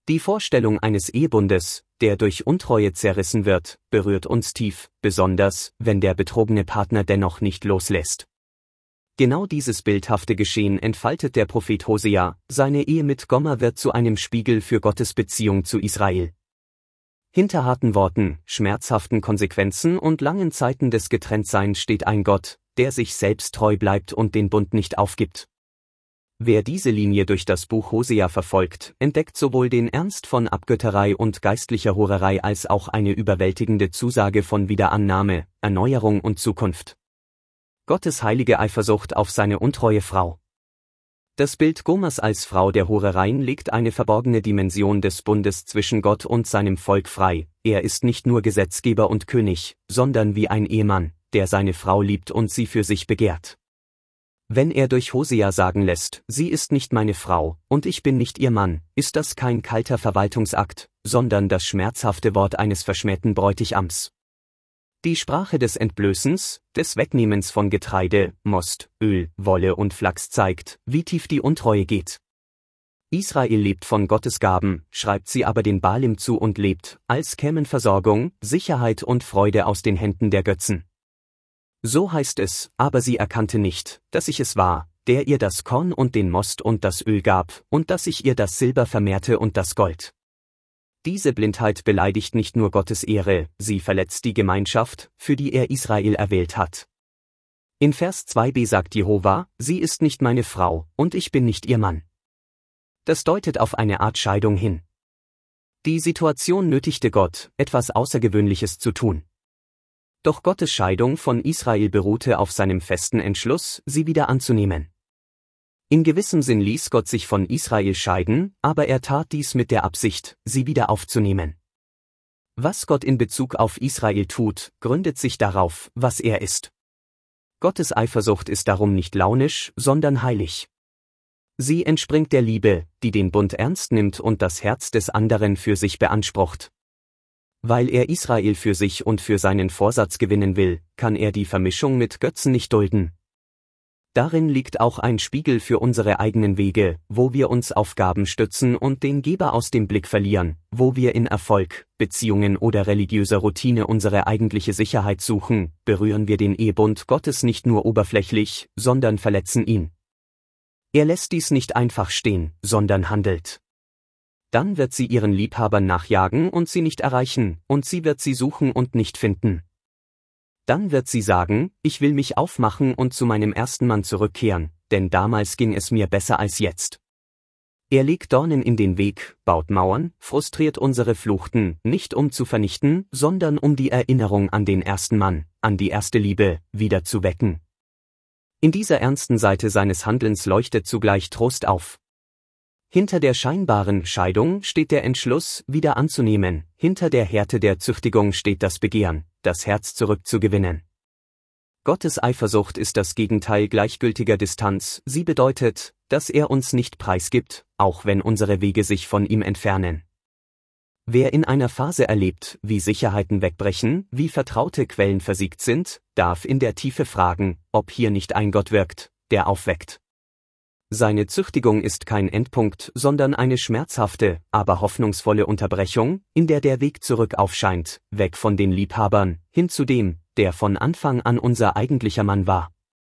Die Vorstellung eines Ehebundes, der durch Untreue zerrissen wird, berührt uns tief, besonders, wenn der betrogene Partner dennoch nicht loslässt. Genau dieses bildhafte Geschehen entfaltet der Prophet Hosea, seine Ehe mit Gomer wird zu einem Spiegel für Gottes Beziehung zu Israel. Hinter harten Worten, schmerzhaften Konsequenzen und langen Zeiten des Getrenntseins steht ein Gott, der sich selbst treu bleibt und den Bund nicht aufgibt. Wer diese Linie durch das Buch Hosea verfolgt, entdeckt sowohl den Ernst von Abgötterei und geistlicher Hurerei als auch eine überwältigende Zusage von Wiederannahme, Erneuerung und Zukunft. Gottes heilige Eifersucht auf seine untreue Frau. Das Bild Gomers als Frau der Hurereien legt eine verborgene Dimension des Bundes zwischen Gott und seinem Volk frei. Er ist nicht nur Gesetzgeber und König, sondern wie ein Ehemann, der seine Frau liebt und sie für sich begehrt. Wenn er durch Hosea sagen lässt, sie ist nicht meine Frau, und ich bin nicht ihr Mann, ist das kein kalter Verwaltungsakt, sondern das schmerzhafte Wort eines verschmähten Bräutigams. Die Sprache des Entblößens, des Wegnehmens von Getreide, Most, Öl, Wolle und Flachs zeigt, wie tief die Untreue geht. Israel lebt von Gottes Gaben, schreibt sie aber den Baalim zu und lebt, als kämen Versorgung, Sicherheit und Freude aus den Händen der Götzen. So heißt es, aber sie erkannte nicht, dass ich es war, der ihr das Korn und den Most und das Öl gab, und dass ich ihr das Silber vermehrte und das Gold. Diese Blindheit beleidigt nicht nur Gottes Ehre, sie verletzt die Gemeinschaft, für die er Israel erwählt hat. In Vers 2b sagt Jehova, sie ist nicht meine Frau, und ich bin nicht ihr Mann. Das deutet auf eine Art Scheidung hin. Die Situation nötigte Gott, etwas Außergewöhnliches zu tun. Doch Gottes Scheidung von Israel beruhte auf seinem festen Entschluss, sie wieder anzunehmen. In gewissem Sinn ließ Gott sich von Israel scheiden, aber er tat dies mit der Absicht, sie wieder aufzunehmen. Was Gott in Bezug auf Israel tut, gründet sich darauf, was er ist. Gottes Eifersucht ist darum nicht launisch, sondern heilig. Sie entspringt der Liebe, die den Bund ernst nimmt und das Herz des anderen für sich beansprucht. Weil er Israel für sich und für seinen Vorsatz gewinnen will, kann er die Vermischung mit Götzen nicht dulden. Darin liegt auch ein Spiegel für unsere eigenen Wege, wo wir uns auf Gaben stützen und den Geber aus dem Blick verlieren, wo wir in Erfolg, Beziehungen oder religiöser Routine unsere eigentliche Sicherheit suchen, berühren wir den Ehebund Gottes nicht nur oberflächlich, sondern verletzen ihn. Er lässt dies nicht einfach stehen, sondern handelt. Dann wird sie ihren Liebhabern nachjagen und sie nicht erreichen, und sie wird sie suchen und nicht finden. Dann wird sie sagen, ich will mich aufmachen und zu meinem ersten Mann zurückkehren, denn damals ging es mir besser als jetzt. Er legt Dornen in den Weg, baut Mauern, frustriert unsere Fluchten, nicht um zu vernichten, sondern um die Erinnerung an den ersten Mann, an die erste Liebe, wieder zu wecken. In dieser ernsten Seite seines Handelns leuchtet zugleich Trost auf. Hinter der scheinbaren Scheidung steht der Entschluss, wieder anzunehmen, hinter der Härte der Züchtigung steht das Begehren, das Herz zurückzugewinnen. Gottes Eifersucht ist das Gegenteil gleichgültiger Distanz, sie bedeutet, dass er uns nicht preisgibt, auch wenn unsere Wege sich von ihm entfernen. Wer in einer Phase erlebt, wie Sicherheiten wegbrechen, wie vertraute Quellen versiegt sind, darf in der Tiefe fragen, ob hier nicht ein Gott wirkt, der aufweckt. Seine Züchtigung ist kein Endpunkt, sondern eine schmerzhafte, aber hoffnungsvolle Unterbrechung, in der der Weg zurück aufscheint, weg von den Liebhabern, hin zu dem, der von Anfang an unser eigentlicher Mann war.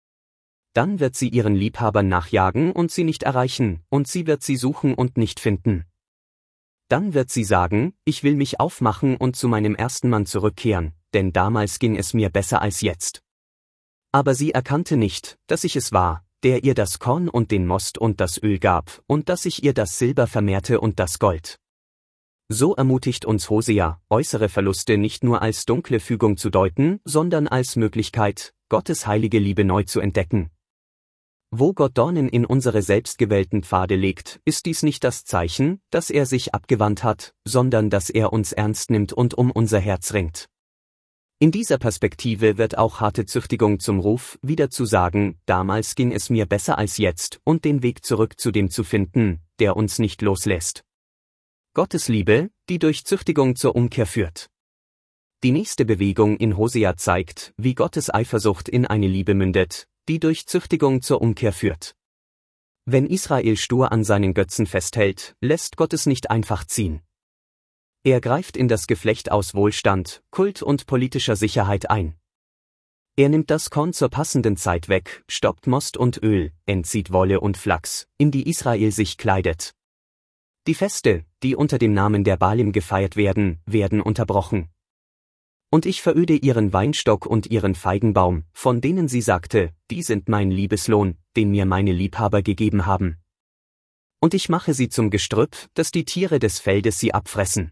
Dann wird sie ihren Liebhabern nachjagen und sie nicht erreichen, und sie wird sie suchen und nicht finden. Dann wird sie sagen, ich will mich aufmachen und zu meinem ersten Mann zurückkehren, denn damals ging es mir besser als jetzt. Aber sie erkannte nicht, dass ich es war, der ihr das Korn und den Most und das Öl gab, und dass ich ihr das Silber vermehrte und das Gold. So ermutigt uns Hosea, äußere Verluste nicht nur als dunkle Fügung zu deuten, sondern als Möglichkeit, Gottes heilige Liebe neu zu entdecken. Wo Gott Dornen in unsere selbstgewählten Pfade legt, ist dies nicht das Zeichen, dass er sich abgewandt hat, sondern dass er uns ernst nimmt und um unser Herz ringt. In dieser Perspektive wird auch harte Züchtigung zum Ruf, wieder zu sagen, damals ging es mir besser als jetzt, und den Weg zurück zu dem zu finden, der uns nicht loslässt. Gottes Liebe, die durch Züchtigung zur Umkehr führt. Die nächste Bewegung in Hosea zeigt, wie Gottes Eifersucht in eine Liebe mündet, die durch Züchtigung zur Umkehr führt. Wenn Israel stur an seinen Götzen festhält, lässt Gott es nicht einfach ziehen. Er greift in das Geflecht aus Wohlstand, Kult und politischer Sicherheit ein. Er nimmt das Korn zur passenden Zeit weg, stoppt Most und Öl, entzieht Wolle und Flachs, in die Israel sich kleidet. Die Feste, die unter dem Namen der Baalim gefeiert werden, werden unterbrochen. Und ich veröde ihren Weinstock und ihren Feigenbaum, von denen sie sagte, die sind mein Liebeslohn, den mir meine Liebhaber gegeben haben. Und ich mache sie zum Gestrüpp, dass die Tiere des Feldes sie abfressen.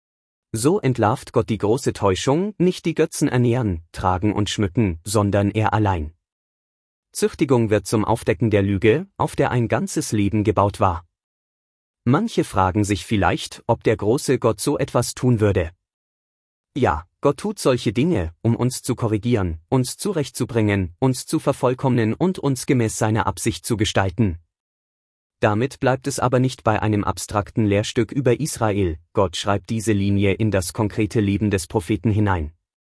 So entlarvt Gott die große Täuschung, nicht die Götzen ernähren, tragen und schmücken, sondern er allein. Züchtigung wird zum Aufdecken der Lüge, auf der ein ganzes Leben gebaut war. Manche fragen sich vielleicht, ob der große Gott so etwas tun würde. Ja, Gott tut solche Dinge, um uns zu korrigieren, uns zurechtzubringen, uns zu vervollkommnen und uns gemäß seiner Absicht zu gestalten. Damit bleibt es aber nicht bei einem abstrakten Lehrstück über Israel, Gott schreibt diese Linie in das konkrete Leben des Propheten hinein.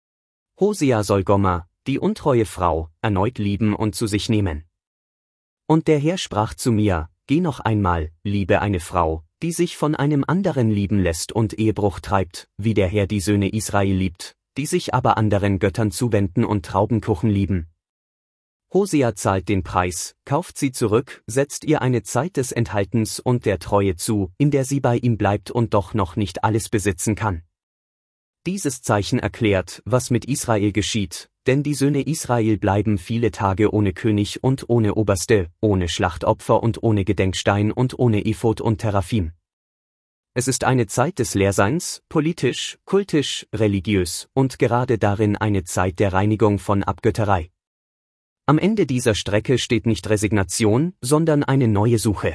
Hosea soll Gomer, die untreue Frau, erneut lieben und zu sich nehmen. Und der Herr sprach zu mir, geh noch einmal, liebe eine Frau, die sich von einem anderen lieben lässt und Ehebruch treibt, wie der Herr die Söhne Israel liebt, die sich aber anderen Göttern zuwenden und Traubenkuchen lieben. Hosea zahlt den Preis, kauft sie zurück, setzt ihr eine Zeit des Enthaltens und der Treue zu, in der sie bei ihm bleibt und doch noch nicht alles besitzen kann. Dieses Zeichen erklärt, was mit Israel geschieht, denn die Söhne Israel bleiben viele Tage ohne König und ohne Oberste, ohne Schlachtopfer und ohne Gedenkstein und ohne Ephod und Teraphim. Es ist eine Zeit des Leerseins, politisch, kultisch, religiös und gerade darin eine Zeit der Reinigung von Abgötterei. Am Ende dieser Strecke steht nicht Resignation, sondern eine neue Suche.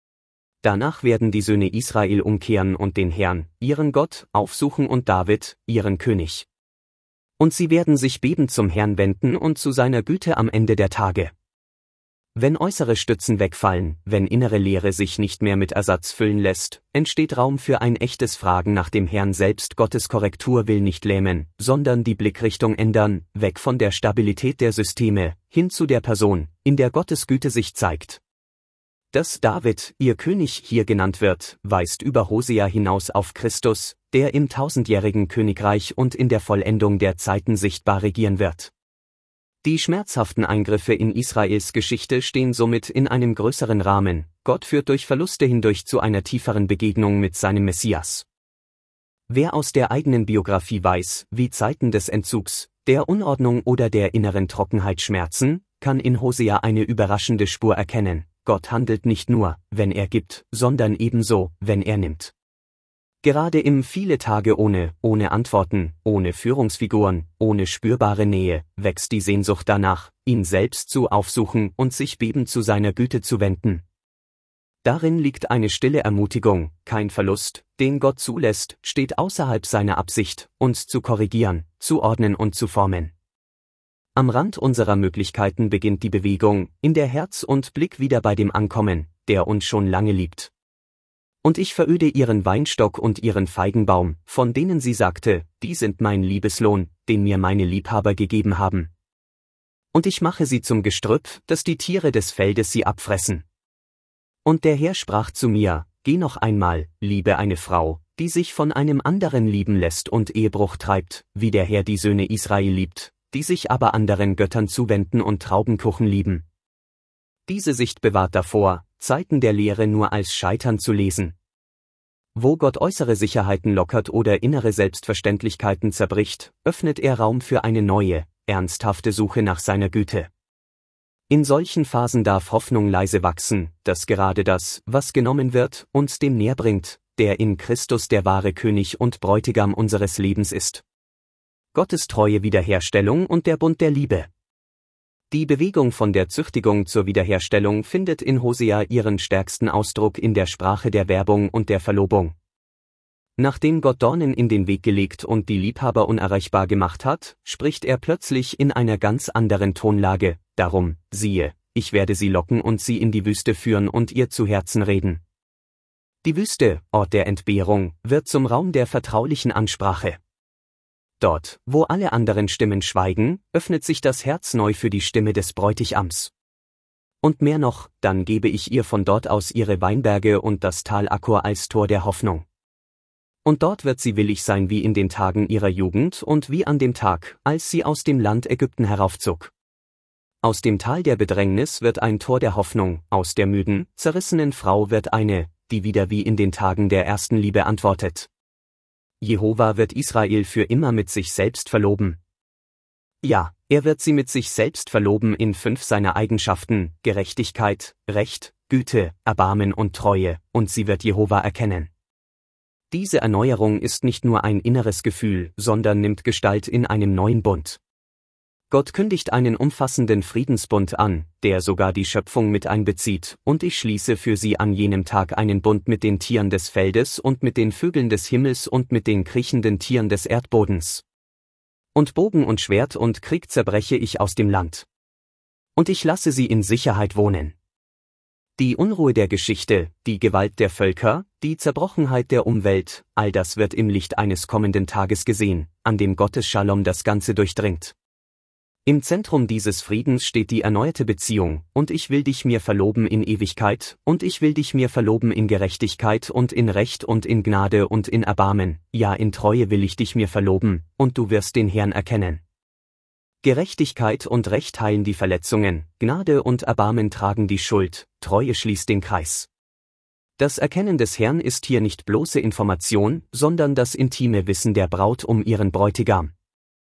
Danach werden die Söhne Israel umkehren und den Herrn, ihren Gott, aufsuchen und David, ihren König. Und sie werden sich bebend zum Herrn wenden und zu seiner Güte am Ende der Tage. Wenn äußere Stützen wegfallen, wenn innere Leere sich nicht mehr mit Ersatz füllen lässt, entsteht Raum für ein echtes Fragen nach dem Herrn selbst. Gottes Korrektur will nicht lähmen, sondern die Blickrichtung ändern, weg von der Stabilität der Systeme, hin zu der Person, in der Gottes Güte sich zeigt. Dass David, ihr König, hier genannt wird, weist über Hosea hinaus auf Christus, der im tausendjährigen Königreich und in der Vollendung der Zeiten sichtbar regieren wird. Die schmerzhaften Eingriffe in Israels Geschichte stehen somit in einem größeren Rahmen. Gott führt durch Verluste hindurch zu einer tieferen Begegnung mit seinem Messias. Wer aus der eigenen Biografie weiß, wie Zeiten des Entzugs, der Unordnung oder der inneren Trockenheit schmerzen, kann in Hosea eine überraschende Spur erkennen. Gott handelt nicht nur, wenn er gibt, sondern ebenso, wenn er nimmt. Gerade im viele Tage ohne Antworten, ohne Führungsfiguren, ohne spürbare Nähe, wächst die Sehnsucht danach, ihn selbst zu aufsuchen und sich bebend zu seiner Güte zu wenden. Darin liegt eine stille Ermutigung, kein Verlust, den Gott zulässt, steht außerhalb seiner Absicht, uns zu korrigieren, zu ordnen und zu formen. Am Rand unserer Möglichkeiten beginnt die Bewegung, in der Herz und Blick wieder bei dem ankommen, der uns schon lange liebt. Und ich veröde ihren Weinstock und ihren Feigenbaum, von denen sie sagte, die sind mein Liebeslohn, den mir meine Liebhaber gegeben haben. Und ich mache sie zum Gestrüpp, dass die Tiere des Feldes sie abfressen. Und der Herr sprach zu mir, geh noch einmal, liebe eine Frau, die sich von einem anderen lieben lässt und Ehebruch treibt, wie der Herr die Söhne Israel liebt, die sich aber anderen Göttern zuwenden und Traubenkuchen lieben. Diese Sicht bewahrt davor, Zeiten der Lehre nur als Scheitern zu lesen. Wo Gott äußere Sicherheiten lockert oder innere Selbstverständlichkeiten zerbricht, öffnet er Raum für eine neue, ernsthafte Suche nach seiner Güte. In solchen Phasen darf Hoffnung leise wachsen, dass gerade das, was genommen wird, uns dem näher bringt, der in Christus der wahre König und Bräutigam unseres Lebens ist. Gottes treue Wiederherstellung und der Bund der Liebe. Die Bewegung von der Züchtigung zur Wiederherstellung findet in Hosea ihren stärksten Ausdruck in der Sprache der Werbung und der Verlobung. Nachdem Gott Dornen in den Weg gelegt und die Liebhaber unerreichbar gemacht hat, spricht er plötzlich in einer ganz anderen Tonlage, darum, siehe, ich werde sie locken und sie in die Wüste führen und ihr zu Herzen reden. Die Wüste, Ort der Entbehrung, wird zum Raum der vertraulichen Ansprache. Dort, wo alle anderen Stimmen schweigen, öffnet sich das Herz neu für die Stimme des Bräutigams. Und mehr noch, dann gebe ich ihr von dort aus ihre Weinberge und das Tal Achor als Tor der Hoffnung. Und dort wird sie willig sein wie in den Tagen ihrer Jugend und wie an dem Tag, als sie aus dem Land Ägypten heraufzog. Aus dem Tal der Bedrängnis wird ein Tor der Hoffnung, aus der müden, zerrissenen Frau wird eine, die wieder wie in den Tagen der ersten Liebe antwortet. Jehova wird Israel für immer mit sich selbst verloben. Ja, er wird sie mit sich selbst verloben in 5 seiner Eigenschaften: Gerechtigkeit, Recht, Güte, Erbarmen und Treue, und sie wird Jehova erkennen. Diese Erneuerung ist nicht nur ein inneres Gefühl, sondern nimmt Gestalt in einem neuen Bund. Gott kündigt einen umfassenden Friedensbund an, der sogar die Schöpfung mit einbezieht, und ich schließe für sie an jenem Tag einen Bund mit den Tieren des Feldes und mit den Vögeln des Himmels und mit den kriechenden Tieren des Erdbodens. Und Bogen und Schwert und Krieg zerbreche ich aus dem Land. Und ich lasse sie in Sicherheit wohnen. Die Unruhe der Geschichte, die Gewalt der Völker, die Zerbrochenheit der Umwelt, all das wird im Licht eines kommenden Tages gesehen, an dem Gottes Shalom das Ganze durchdringt. Im Zentrum dieses Friedens steht die erneuerte Beziehung, und ich will dich mir verloben in Ewigkeit, und ich will dich mir verloben in Gerechtigkeit und in Recht und in Gnade und in Erbarmen, ja in Treue will ich dich mir verloben, und du wirst den Herrn erkennen. Gerechtigkeit und Recht heilen die Verletzungen, Gnade und Erbarmen tragen die Schuld, Treue schließt den Kreis. Das Erkennen des Herrn ist hier nicht bloße Information, sondern das intime Wissen der Braut um ihren Bräutigam.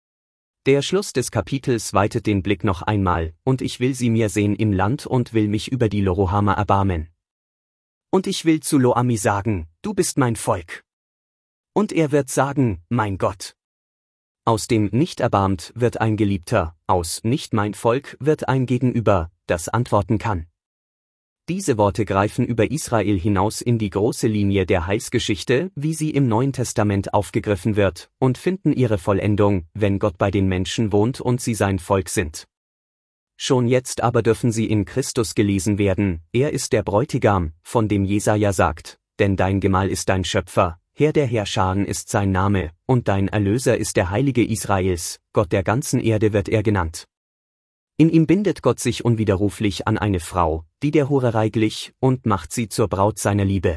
Der Schluss des Kapitels weitet den Blick noch einmal, und ich will sie mir sehen im Land und will mich über die Loruhama erbarmen. Und ich will zu Lo-Ami sagen, du bist mein Volk. Und er wird sagen, mein Gott. Aus dem nicht erbarmt wird ein Geliebter, aus nicht mein Volk wird ein Gegenüber, das antworten kann. Diese Worte greifen über Israel hinaus in die große Linie der Heilsgeschichte, wie sie im Neuen Testament aufgegriffen wird, und finden ihre Vollendung, wenn Gott bei den Menschen wohnt und sie sein Volk sind. Schon jetzt aber dürfen sie in Christus gelesen werden, er ist der Bräutigam, von dem Jesaja sagt, denn dein Gemahl ist dein Schöpfer, Herr der Heerscharen ist sein Name, und dein Erlöser ist der Heilige Israels, Gott der ganzen Erde wird er genannt. In ihm bindet Gott sich unwiderruflich an eine Frau, die der Hurerei glich, und macht sie zur Braut seiner Liebe.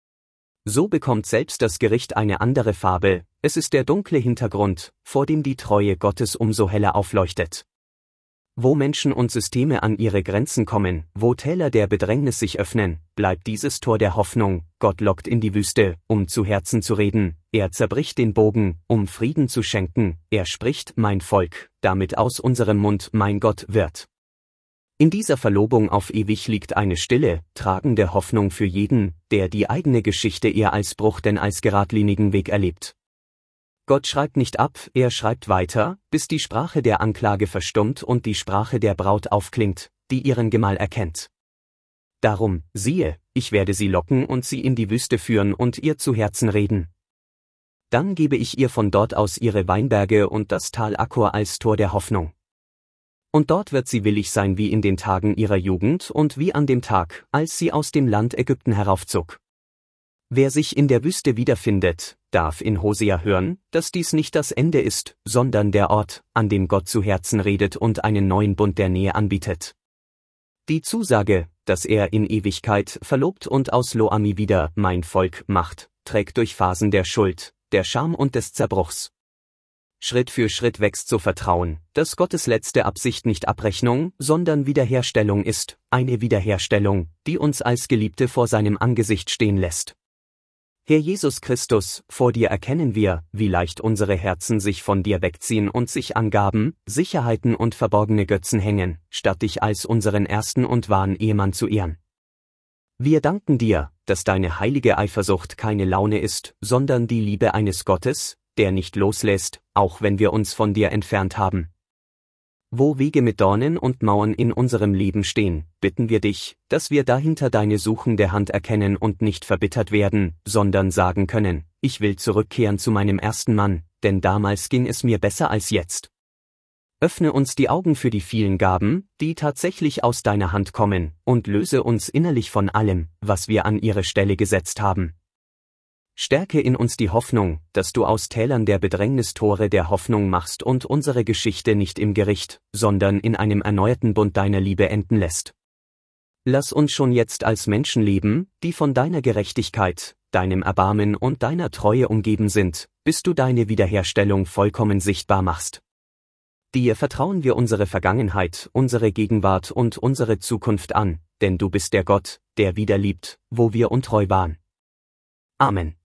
So bekommt selbst das Gericht eine andere Farbe, es ist der dunkle Hintergrund, vor dem die Treue Gottes umso heller aufleuchtet. Wo Menschen und Systeme an ihre Grenzen kommen, wo Täler der Bedrängnis sich öffnen, bleibt dieses Tor der Hoffnung, Gott lockt in die Wüste, um zu Herzen zu reden, er zerbricht den Bogen, um Frieden zu schenken, er spricht, mein Volk, damit aus unserem Mund mein Gott wird. In dieser Verlobung auf ewig liegt eine stille, tragende Hoffnung für jeden, der die eigene Geschichte eher als Bruch denn als geradlinigen Weg erlebt. Gott schreibt nicht ab, er schreibt weiter, bis die Sprache der Anklage verstummt und die Sprache der Braut aufklingt, die ihren Gemahl erkennt. Darum, siehe, ich werde sie locken und sie in die Wüste führen und ihr zu Herzen reden. Dann gebe ich ihr von dort aus ihre Weinberge und das Tal Achor als Tor der Hoffnung. Und dort wird sie willig sein wie in den Tagen ihrer Jugend und wie an dem Tag, als sie aus dem Land Ägypten heraufzog. Wer sich in der Wüste wiederfindet, darf in Hosea hören, dass dies nicht das Ende ist, sondern der Ort, an dem Gott zu Herzen redet und einen neuen Bund der Nähe anbietet. Die Zusage, dass er in Ewigkeit verlobt und aus Lo-Ami wieder mein Volk macht, trägt durch Phasen der Schuld, der Scham und des Zerbruchs. Schritt für Schritt wächst so Vertrauen, dass Gottes letzte Absicht nicht Abrechnung, sondern Wiederherstellung ist, eine Wiederherstellung, die uns als Geliebte vor seinem Angesicht stehen lässt. Herr Jesus Christus, vor dir erkennen wir, wie leicht unsere Herzen sich von dir wegziehen und sich an Gaben, Sicherheiten und verborgene Götzen hängen, statt dich als unseren ersten und wahren Ehemann zu ehren. Wir danken dir, dass deine heilige Eifersucht keine Laune ist, sondern die Liebe eines Gottes, der nicht loslässt, auch wenn wir uns von dir entfernt haben. Wo Wege mit Dornen und Mauern in unserem Leben stehen, bitten wir dich, dass wir dahinter deine suchende Hand erkennen und nicht verbittert werden, sondern sagen können, ich will zurückkehren zu meinem ersten Mann, denn damals ging es mir besser als jetzt. Öffne uns die Augen für die vielen Gaben, die tatsächlich aus deiner Hand kommen, und löse uns innerlich von allem, was wir an ihre Stelle gesetzt haben. Stärke in uns die Hoffnung, dass du aus Tälern der Bedrängnis Tore der Hoffnung machst und unsere Geschichte nicht im Gericht, sondern in einem erneuerten Bund deiner Liebe enden lässt. Lass uns schon jetzt als Menschen leben, die von deiner Gerechtigkeit, deinem Erbarmen und deiner Treue umgeben sind, bis du deine Wiederherstellung vollkommen sichtbar machst. Dir vertrauen wir unsere Vergangenheit, unsere Gegenwart und unsere Zukunft an, denn du bist der Gott, der wieder liebt, wo wir untreu waren. Amen.